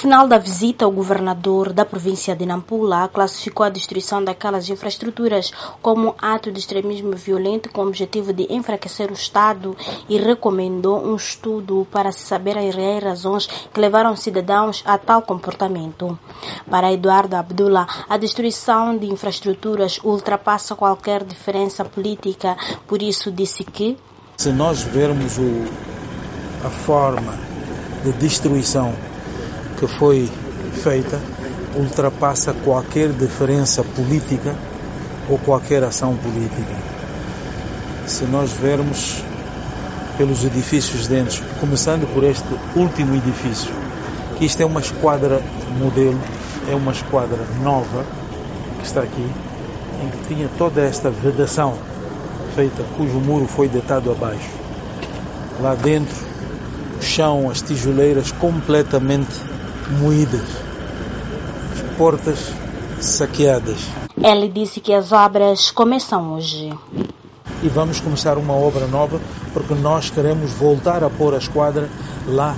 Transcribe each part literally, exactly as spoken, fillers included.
final da visita, o governador da província de Nampula classificou a destruição daquelas infraestruturas como ato de extremismo violento com o objetivo de enfraquecer o Estado e recomendou um estudo para se saber as reais razões que levaram cidadãos a tal comportamento. Para Eduardo Abdullah, a destruição de infraestruturas ultrapassa qualquer diferença política, por isso disse que se nós vermos o, a forma de destruição que foi feita, ultrapassa qualquer diferença política ou qualquer ação política. Se nós vermos pelos edifícios dentro, começando por este último edifício, que isto é uma esquadra modelo, é uma esquadra nova, que está aqui, em que tinha toda esta vedação feita, cujo muro foi deitado abaixo. Lá dentro, o chão, as tijoleiras completamente moídas, as portas saqueadas. Ele disse que as obras começam hoje. E vamos começar uma obra nova, porque nós queremos voltar a pôr a esquadra lá,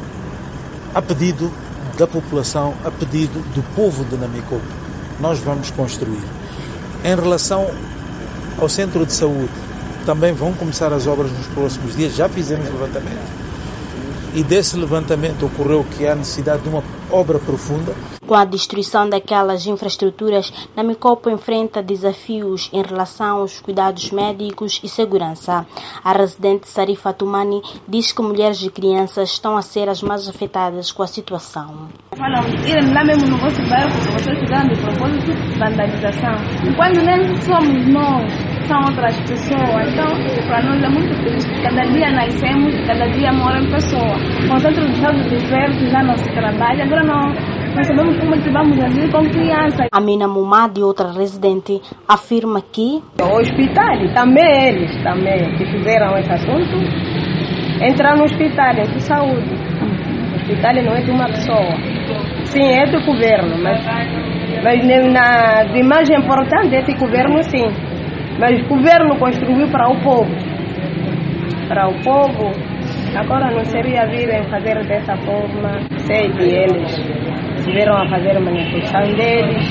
a pedido da população, a pedido do povo de Namicope. Nós vamos construir. Em relação ao centro de saúde, também vão começar as obras nos próximos dias, já fizemos levantamento. E desse levantamento ocorreu que há necessidade de uma obra profunda. Com a destruição daquelas infraestruturas, Namicope enfrenta desafios em relação aos cuidados médicos e segurança. A residente Sarifa Tumani diz que mulheres e crianças estão a ser as mais afetadas com a situação. Falam, irem lá mesmo no vosso bairro, vocês fizeram de propósito vandalização. Enquanto nem somos nós, são outras pessoas. Então, para nós é muito triste. Cada dia nascemos, cada dia morrem pessoas. Com o centro de saúde diversos já não se trabalha, agora não. Nós sabemos como que vamos agir com crianças. Amina Mumadi, outra residente, afirma que o hospital, também eles também, que fizeram esse assunto, entrar no hospital é de saúde. O hospital não é de uma pessoa. Sim, é do governo, mas, mas na de mais importante é do governo, sim. Mas o governo construiu para o povo. Para o povo, agora não seria virem fazer dessa forma. Sei que eles vieram a fazer a manifestação deles,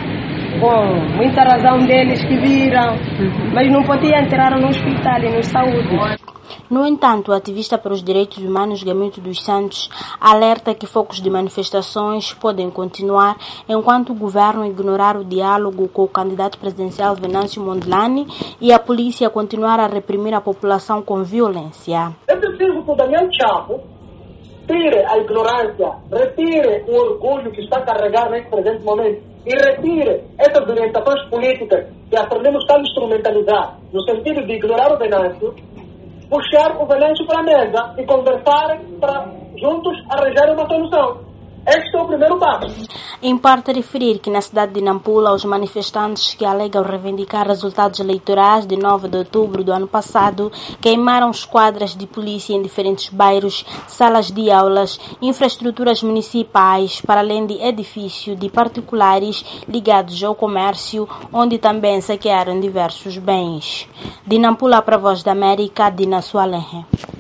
com muita razão deles que viram, mas não podia entrar no hospital e no saúde. No entanto, o ativista para os direitos humanos Gamito dos Santos alerta que focos de manifestações podem continuar enquanto o governo ignorar o diálogo com o candidato presidencial Venâncio Mondlane e a polícia continuar a reprimir a população com violência. É preciso que o Daniel Chapo tire a ignorância, retire o orgulho que está a carregar nesse presente momento e retire essas orientações políticas que aprendemos tanto instrumentalizar no sentido de ignorar o Venâncio, puxar o Venâncio para a mesa e conversarem para juntos arranjar uma solução. Este é o primeiro passo. Importa referir que na cidade de Nampula, os manifestantes que alegam reivindicar resultados eleitorais de nove de outubro do ano passado queimaram esquadras de polícia em diferentes bairros, salas de aulas, infraestruturas municipais, para além de edifícios de particulares ligados ao comércio, onde também saquearam diversos bens. De Nampula para a Voz da América, Dina Sualenhe.